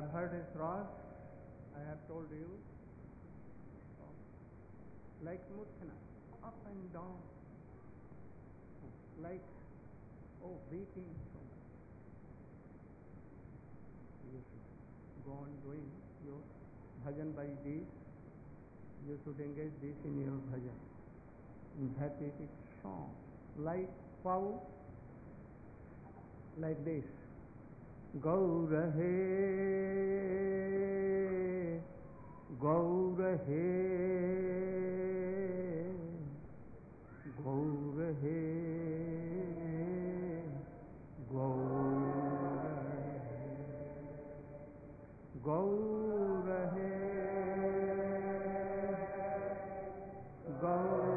heard a thrush, I have told you, like Mutkhana, up and down, like, beating so much. You should go on doing your bhajan by this. You should engage this in your bhajan. That is its song. Like pow, like this. Gaur he, Gaur he, Gaur he, Gaur, Gaur he, Gaur.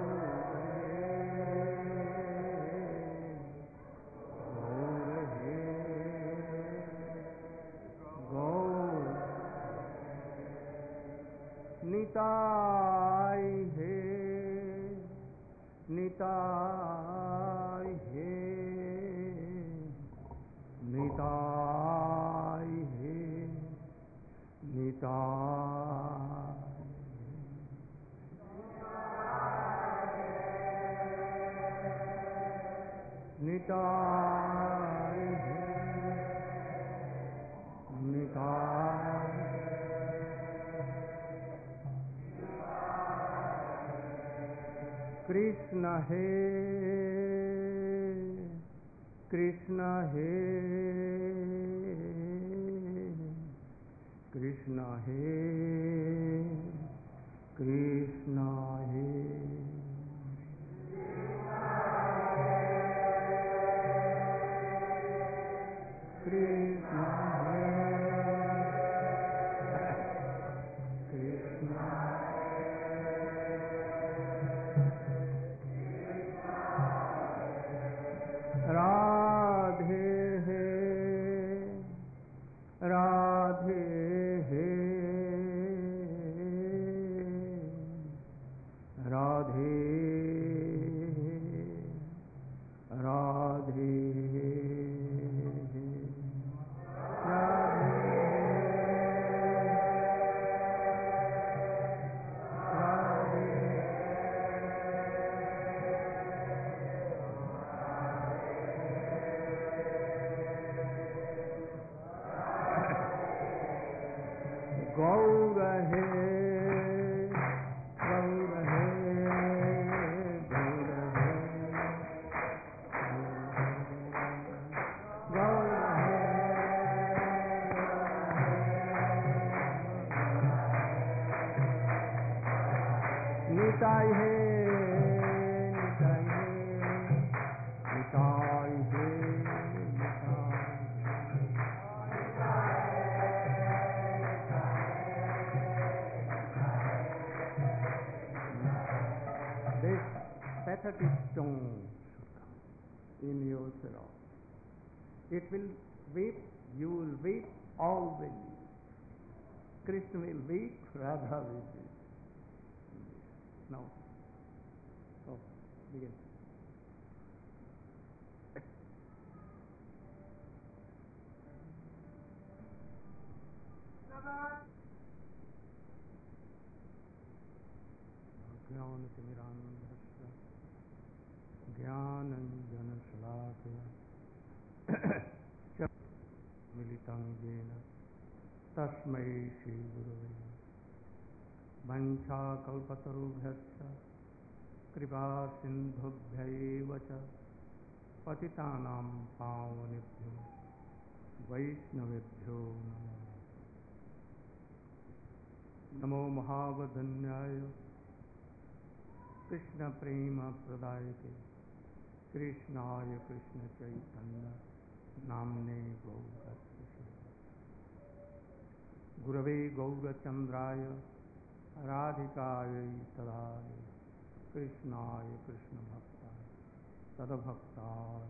Nitai hey, Nitai hey, Nitai hey, Nitai, Nitai hey, Nitai. Krishna hey, Krishna hey, Krishna hey, Krishna hey, Krishna hey, Krishna. Radhe hey, Radhe hey, Radhe, Radhe, Gaur hey, Gaur hey, Gaur hey, Gaur hey, Nitai hey, Nitai hey, Nitai hey, pathetic tone in yourself. It will weep, you will weep, all will weep. Krishna will weep, Radha will weep. Now, so begin. ज्ञानतिमिरान्धस्य ज्ञानञ्जनशलाकया मिलितं येन तस्मै श्रीगुरवे वञ्चाकल्पतरुभ्यश्च कृपासिन्धुभ्यैव च पतितानां पावनेभ्यो वैष्णवेभ्यो नमो नमो महावदन्याय कृष्ण प्रेम प्रदायते कृष्णाय कृष्ण चैतन्य नामने गौरक्षसे गुरवे गौरचंद्राय राधिकायै तदाय कृष्णाय कृष्ण भक्ताय तदभक्ताय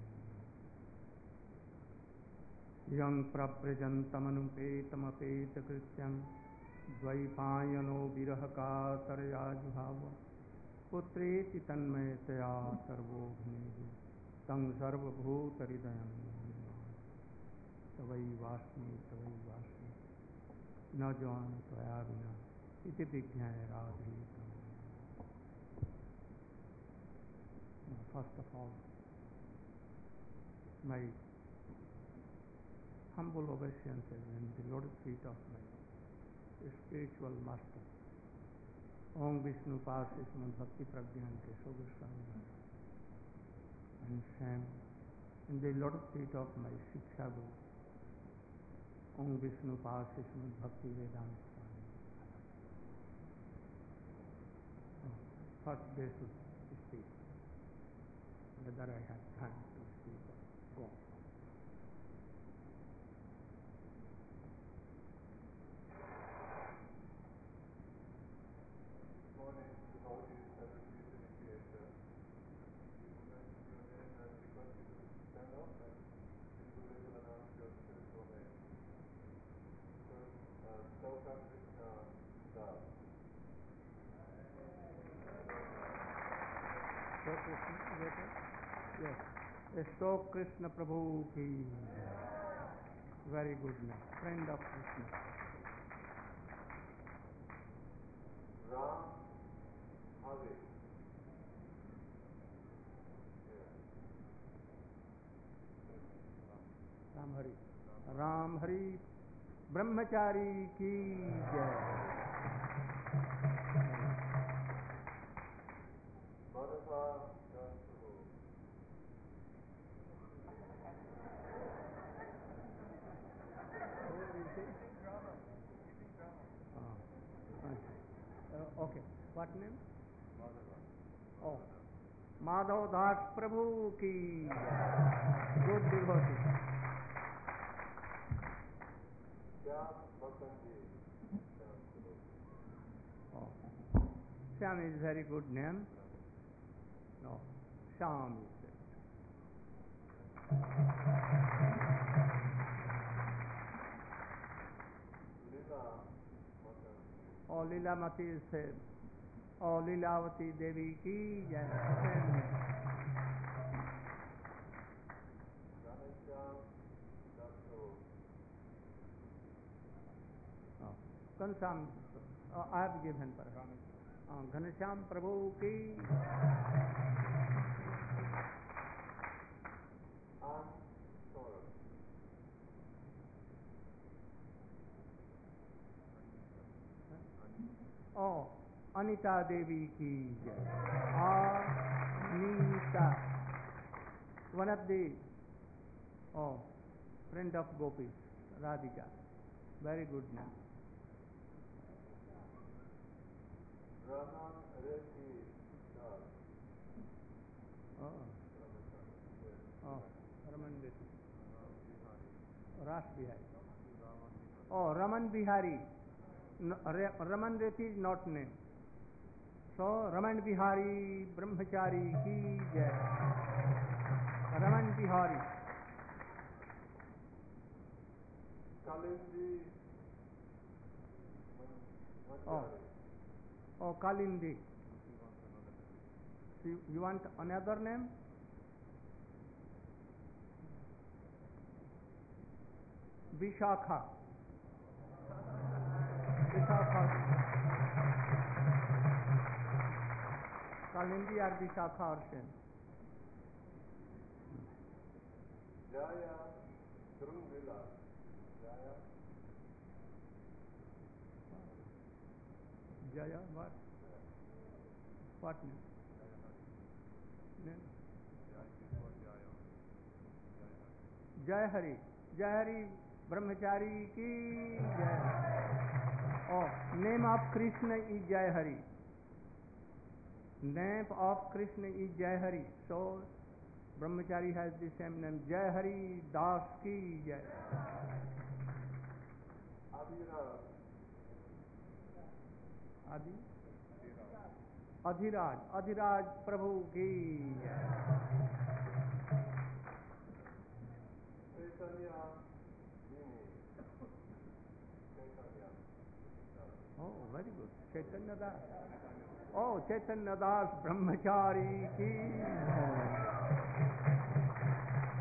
यं प्रव्रजन्तमनुपेतमपेतकृत्यं द्वैपायनो विरहकातरया जुहाव पुत्रेति तन्मयतया सर्वोऽग्निः तं सर्वभूतहृदयं तवैवास्मि तवैवास्मि न जान त्वया विना इति विज्ञाय Radhe. First of all, my humble obeisances in the lotus feet of my spiritual master, Om Vishnu Pasi Srimad Bhakti Pragyan Keshav Goswami, and same in the lotus feet of my Shiksha Guru, Om Vishnu Pasi Srimad Bhakti Vedanta Swami. First they should speak, whether I have time to speak or go. Yes. Stoke Krishna Prabhu ki. Very good name. Friend of Krishna. Ram Hari. Ram Hari. Ram Hari. Brahmachari ki jai. Madhava Das Prabhu. Okay. What name? Madhava. Oh. Madhav Das Prabhu ki. Good devotee. Shyam Bhakanji. Oh. Shyam is very good name. No. Shyam is it. Lila Bhakanji. Oh, Leelamati is said. Oh, Leelavati Devi ki jai. Ghanshyam Das Prabhu. Oh. Ghanshyam. Oh, I have given for her. Ghanshyam Prabhu ki. And Saurabh. Oh, Anita Devi ki jai. Anita. One of the friend of Gopis, Radhika. Very good name. Raman Reddy Das. Raman Reddy. Ras Bihari. Oh, Raman Bihari. No, Raman Reddy is not name. So, Raman Bihari Brahmachari ki jai. Raman Bihari. Kalindi Manjari. Oh, Kalindi. You want another name? Vishakha. Vishakha. Kalindi or Vishakha or same. Jaya Drungvila. Jaya. Jaya what? What name? Name? Jai Hari. Jai Hari Brahmachari ki jai. Oh, name of Krishna is Jai Hari. Name of Krishna is Jai Hari. So, Brahmachari has the same name. Jai Hari Das ki jai. Abhiraj. Adi? Adhiraj. Adhiraj Prabhu ki jai. Chaitanya Dini. Chaitanya. Oh, very good. Chaitanya Das. Oh, Chaitanya Das Brahmachari ki jai.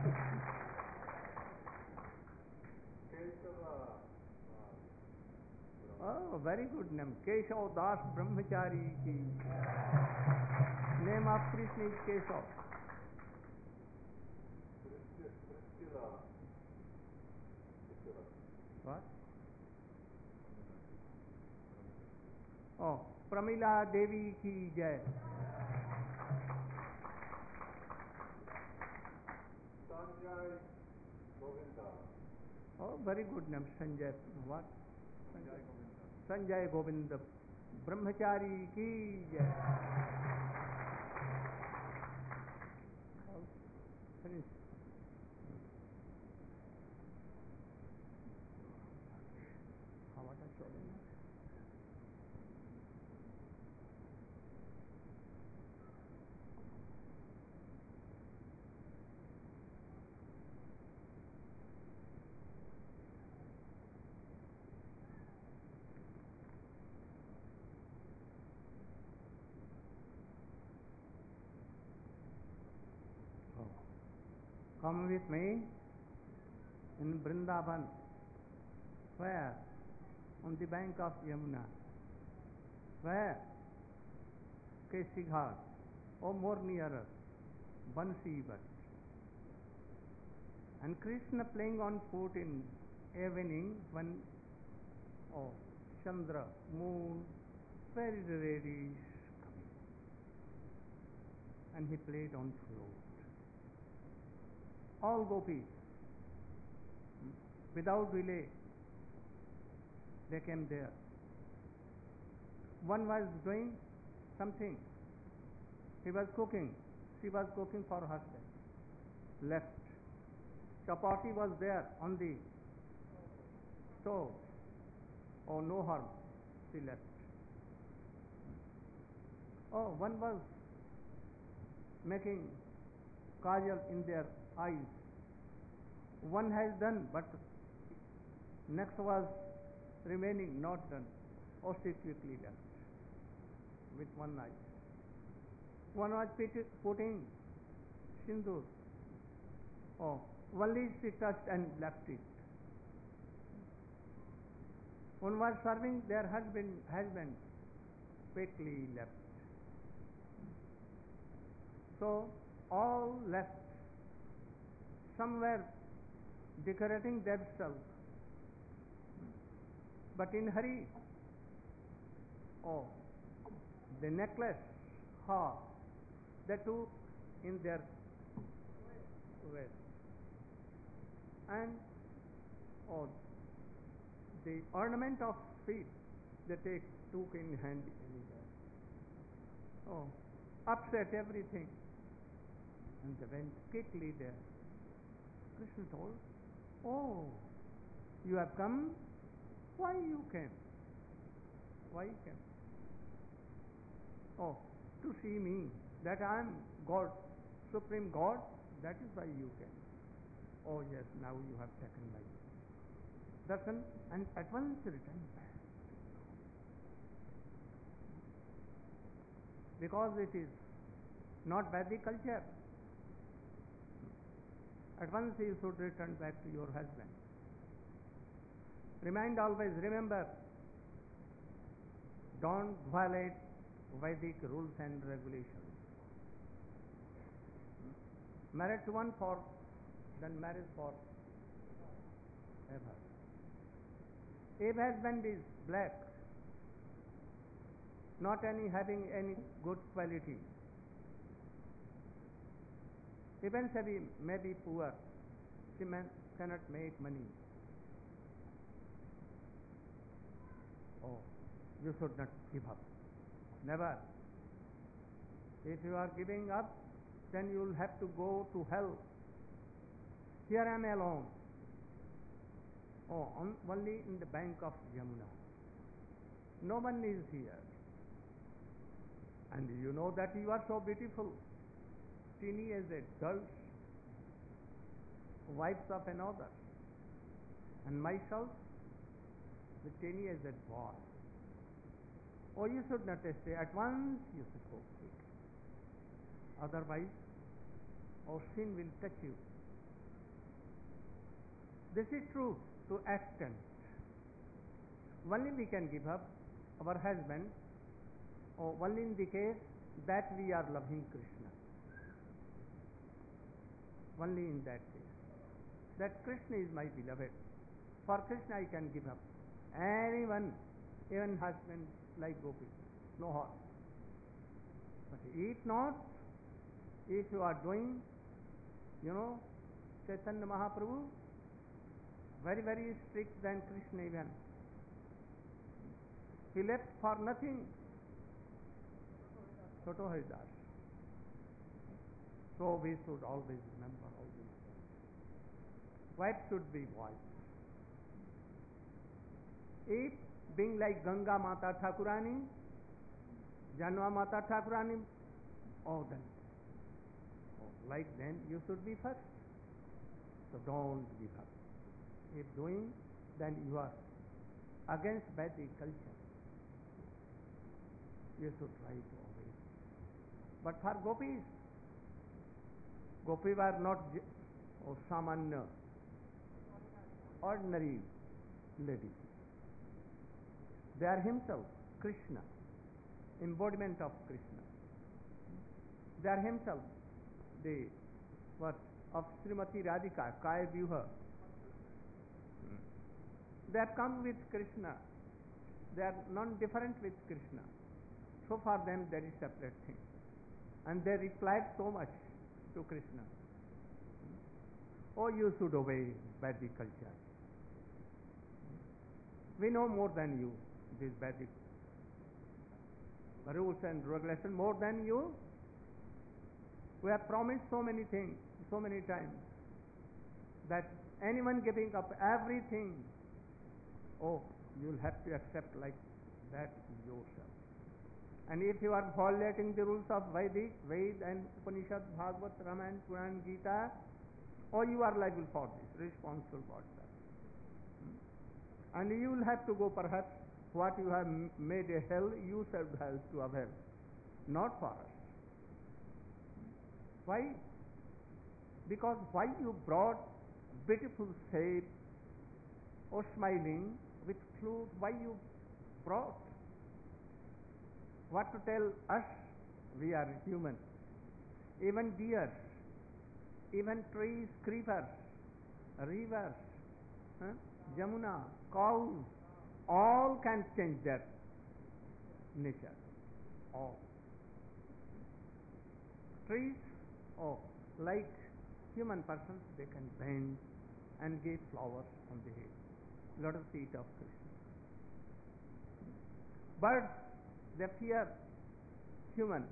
Kesava. Oh, very good name. Keshav Das Brahmachari ki. Name of Krishna is Keshav. Priscilla. What? Oh, Pramila Devi ki jai. Sanjay Govinda. Oh, very good name. Sanjay. What? Sanjay Govinda. Sanjay Govinda. Brahmachari ki jai. Oh, finish. What a show. Come with me in Vrindavan. Where? On the bank of Yamuna. Where? Kesi Ghat. Oh, more nearer. Bansi Bhat. And Krishna playing on flute in evening when Chandra, moon, very reddish coming. And he played on flute. All gopis, without delay, they came there. One was doing something. He was cooking. She was cooking for herself. Left. Chapati was there on the stove. Oh, no harm. She left. Oh, one was making kajal in their eyes. One has done, but next was remaining not done. Oh, she quickly left with one eye. One was putting sindoor. Oh, only she touched and left it. One was serving their husband quickly left. So all left. Some were decorating themselves, but in hurry. Oh, the necklace, they took in their waist, and the ornament of feet they took in hand anywhere. Oh, upset everything, and they went quickly there. Krishna told, "Oh, you have come? Why you came? Why you came? Oh, to see me, that I am God, Supreme God, that is why you came. Oh yes, now you have taken my darshan and at once return back. Because it is not Vedic culture. At once you should return back to your husband. Remind always, remember, don't violate Vedic rules and regulations. Married to one for, then marriage for ever. If husband is black, not having any good quality, even she may be poor, she cannot make money. Oh, you should not give up. Never. If you are giving up, then you will have to go to hell. Here I am alone. Oh, only in the bank of Yamuna. No one is here. And you know that you are so beautiful, teeny as a girl, wives of another. And myself, the teeny as a boy. Oh, you should not stay. At once you should go quick. Otherwise, sin will touch you. This is true to extent. only we can give up our husband, or only in the case that we are loving Krishna. Only in that case. That Krishna is my beloved. For Krishna I can give up. Anyone, even husband like Gopi, no harm. But if not, if you are doing, Chaitanya Mahaprabhu, very, very strict than Krishna even. He left for nothing. Choto Haridas. So we should always remember all these things. Wife should be wife. If being like Ganga Mata Thakurani, Janma Mata Thakurani, then like then you should be first. So don't give up. If doing, then you are against Vedic culture. You should try to obey. But for gopis were not samanya, ordinary ladies. They are himself, Krishna, embodiment of Krishna. They are himself, the what of Srimati Radhika, Kaya Vyuha. They have come with Krishna. They are non-different with Krishna. So for them there is separate thing. And they replied so much to Krishna. Oh, you should obey Vedic culture. We know more than you, this Vedic rules and regulations, more than you. We have promised so many things, so many times, that anyone giving up everything, you'll have to accept like that yourself. And if you are violating the rules of Vedic, Ved and Upanishad, Bhagavad, Ramayana, Puran, Gita, you are liable for this, responsible for that. And you will have to go perhaps what you have made a hell, you should have to avoid, not for us. Why? Because why you brought beautiful shape, smiling with flute, why you brought? What to tell us? We are human. Even deer, even trees, creepers, rivers, Jamuna, cows, all can change their nature. All. Trees, like human persons, they can bend and give flowers on the head. Lotus feet of Krishna. Birds, they fear human.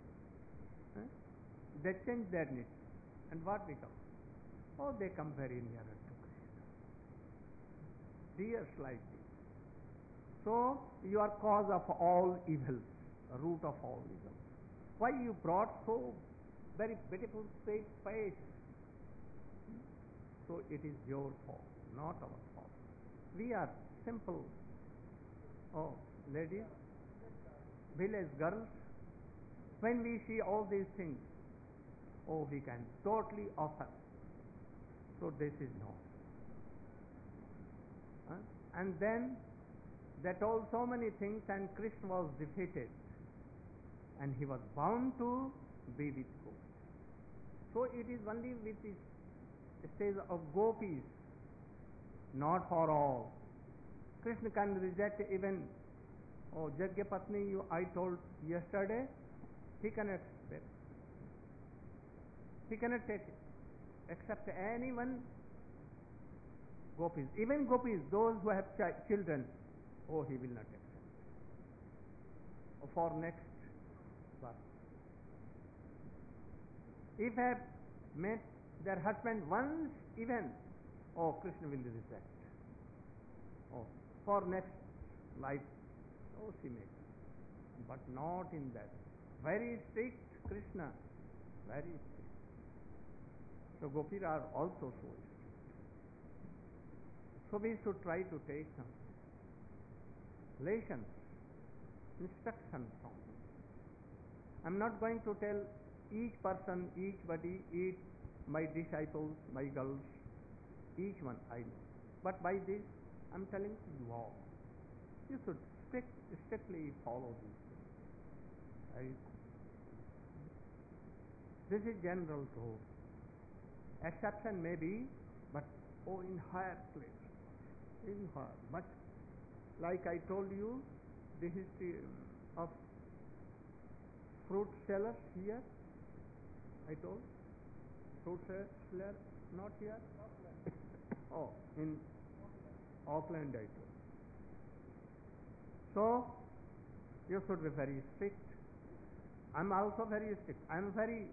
They change their nature. And what become? They come very nearer to Krishna. Deers like this. So, you are cause of all evils, root of all evil. Why you brought so very beautiful straight face? So it is your fault, not our fault. We are simple, ladies, village girls. When we see all these things, we can totally offer. So this is no. And then they told so many things, and Krishna was defeated, and he was bound to be with gopis. So it is only with this stage of gopis, not for all. Krishna can reject even Jagya Patni, I told yesterday, he cannot accept. He cannot take it, except anyone, gopis. Even gopis, those who have children, he will not accept. For next verse. If they have met their husband once even, Krishna will reject. For next life, she may. But not in that. Very strict Krishna, very strict. So gopis are also so strict. So we should try to take some lessons, instruction from them. I am not going to tell each person, each body, each my disciples, my girls, each one I know. But by this I am telling to you all. You should strictly follow these things. Right? This is general rule. Exception may be, but in higher place, in higher, much. Like I told you, the history of fruit sellers here. I told fruit seller not here. Oh, in Auckland I told. So you should be very strict. I'm also very strict. I'm very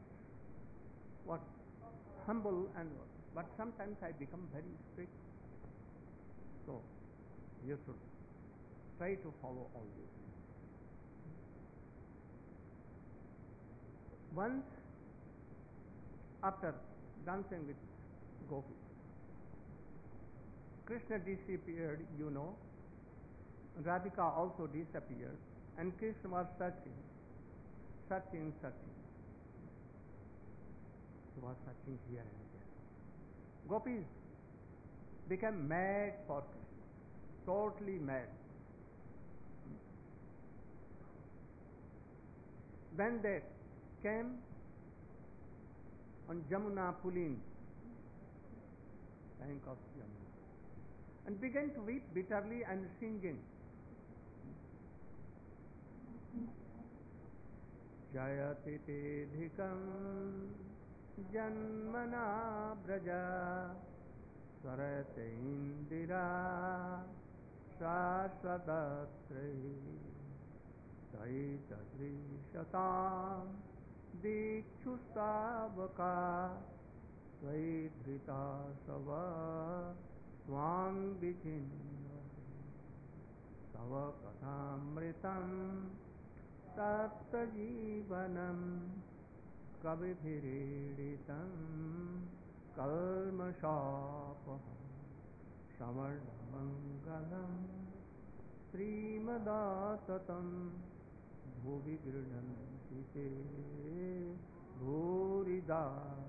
humble but sometimes I become very strict. So you should try to follow all these things. Once, after dancing with gopis, Krishna disappeared, Radhika also disappeared, and Krishna was searching. He was searching here and there. Gopis became mad for Krishna, totally mad. Then they came on Jamuna Pulin, bank of Jamuna, and began to weep bitterly and singing. Jayati Tidhikam Janmana Braja Sarate Indira Shashvadatri Saitadri Shatam Dikshustabaka Svaidrita Sava Swang Vichinva Sava Kathamritam Saptajivanam Kabibhiriditam Kalmashapaham Samardamangalam Srimadasatam Bhuvi Gridhanti Te Bhuridaya.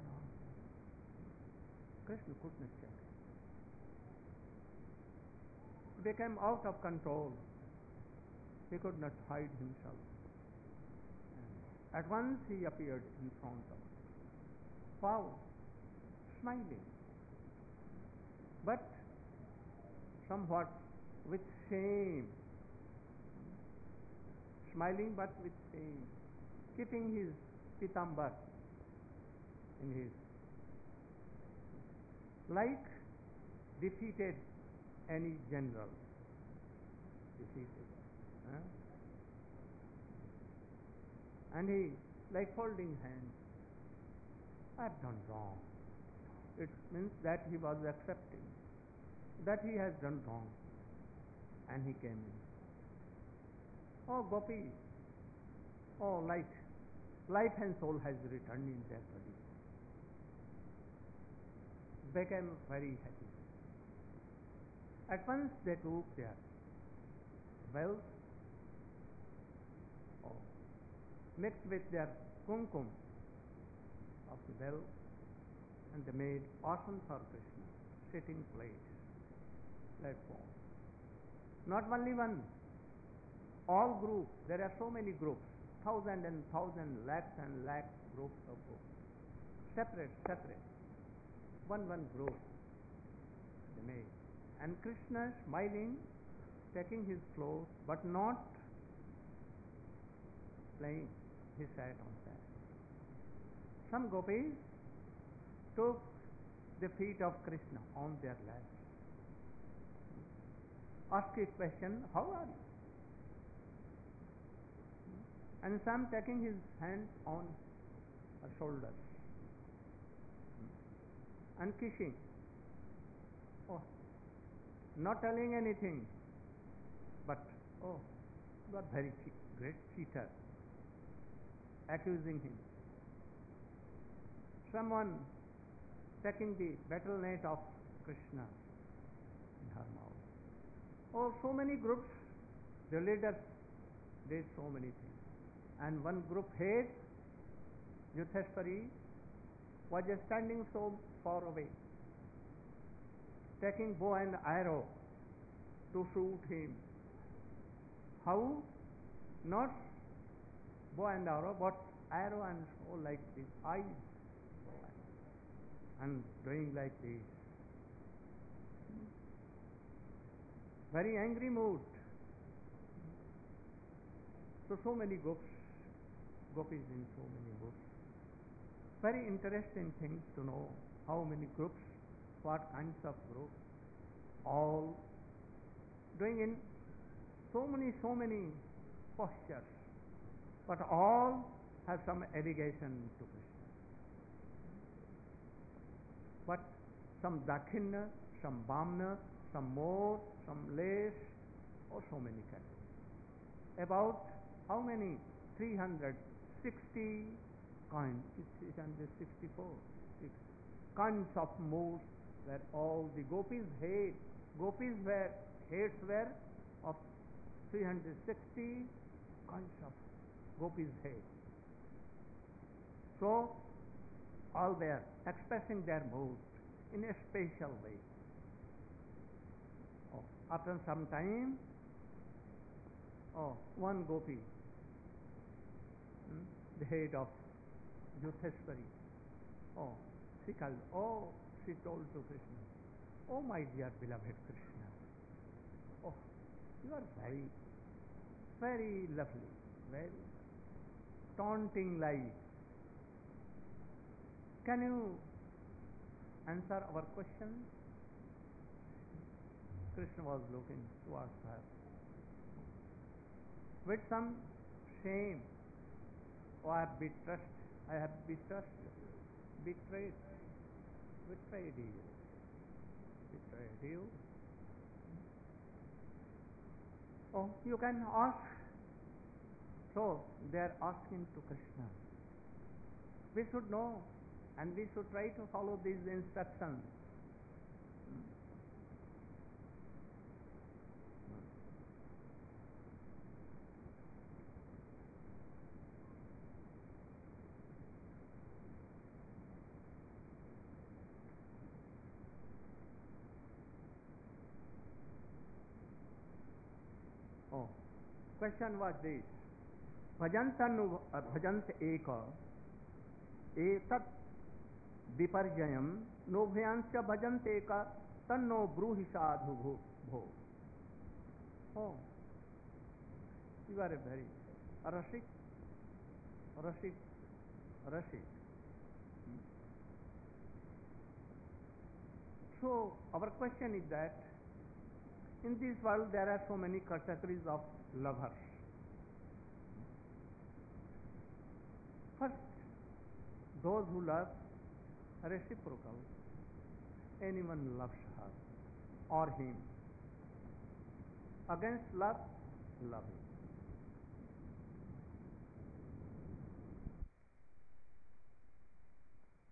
Krishna could not check. He became out of control. He could not hide himself. At once he appeared in front of us. Wow, smiling, but somewhat with shame. Smiling but with shame, keeping his pitambar in his, like defeated any general. Defeated. And he, like folding hands, I have done wrong. It means that he was accepting that he has done wrong. And he came in. Oh, Gopi, oh, life and soul has returned in their body. Became very happy. At once they took their wealth, mixed with their kumkum of the well, and they made asana for Krishna, sitting place, platform. Not only one, all groups. There are so many groups, thousand and thousand, lakhs and lakhs groups of groups. Separate, one group they made. And Krishna smiling, taking his clothes, but not playing. He sat on that. Some gopis took the feet of Krishna on their laps, asked a question, how are you? And some taking his hands on her shoulders and kissing. Oh, not telling anything, but oh, you are very great cheater, accusing him. Someone taking the battle net of Krishna in her mouth. Oh, so many groups, the leaders did so many things. And one group head, Yudhishthira, was standing so far away, taking bow and arrow to shoot him. how? Not bow and arrow, but arrow and so like this, eyes, and doing like this. Very angry mood. So many gopis in so many groups. Very interesting things to know how many groups, what kinds of groups, all doing in so many postures, but all have some allegation to Krishna. But some dakshinya, some vamna, some more, some less, or so many categories. About how many? 360 kinds, 364 kinds of moods where all the gopis hate. Gopis were hates were of 360 kinds of gopis hate. So all were expressing their mood in a special way. After some time, one gopi, the head of Yudheshwari, she told to Krishna, "Oh my dear beloved Krishna, you are very, very lovely, very taunting life. Can you answer our question?" Krishna was looking towards her with some shame. I have betrayed you. You can ask. So they are asking to Krishna. We should know, and we should try to follow these instructions. Question was this: भजंत एक एतत् विपर्ययम् नोभयांश्च भजंत एक तन्नो ब्रूहि साधु भो. You are a very Rashik. So our question is that in this world there are so many categories of lovers. First, those who love reciprocal. Anyone loves her or him. Against love, loving.